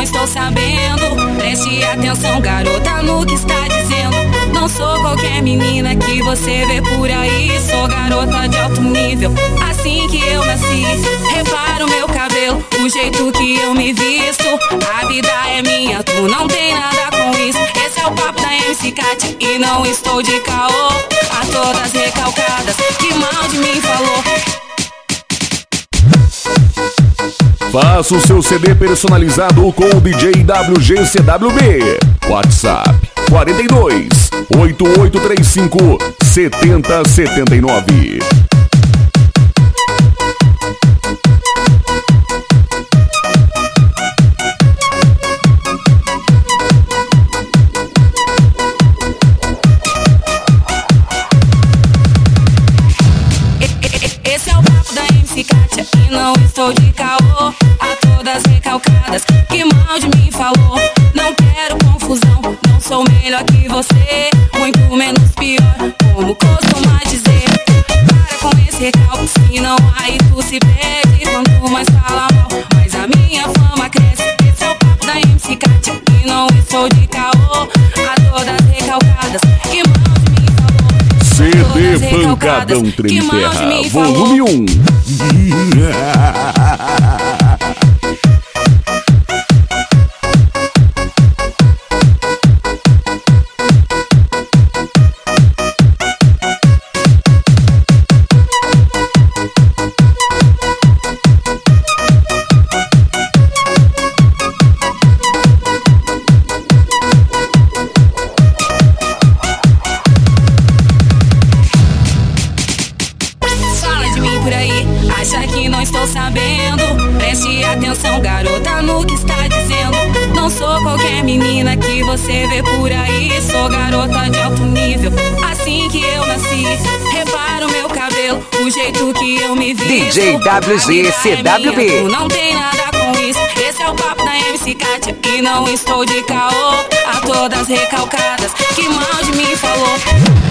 estou sabendo. Preste atenção, garota, no que está dizendo. Não sou qualquer menina que você vê por aí. Sou garota de alto nível, assim que eu nasci. Repara o meu cabelo, o jeito que eu me visto. A vida é minha, tu não tem nada com isso. Esse é o papo da MC Kátia e não estou de caô. A todas recalcadas, que mal de mim falou. Faça o seu CD personalizado com o DJ WGCWB. WhatsApp 42 8835 7079. Esse é o papo da MC Kátia e não estou de caô. A todas recalcadas, que mal de mim falou. Não quero confusão, não sou melhor que você, muito menos pior, como costuma dizer. Para com esse recalque, senão aí tu se perde. Quanto mais fala mal, mais a minha fama cresce. Esse é o papo da MC Kátia e não estou de caô. A todas recalcadas, que mal de mim falou. CD Pancadão Treme Terra, volume 1. Acha que não estou sabendo? Preste atenção, garota, no que está dizendo. Não sou qualquer menina que você vê por aí. Sou garota de alto nível, assim que eu nasci. Repara o meu cabelo, o jeito que eu me visto. DJ WGCWB. Tu não tem nada com isso. Esse é o papo da MC Kátia e não estou de caô. A todas recalcadas, que mal de mim falou.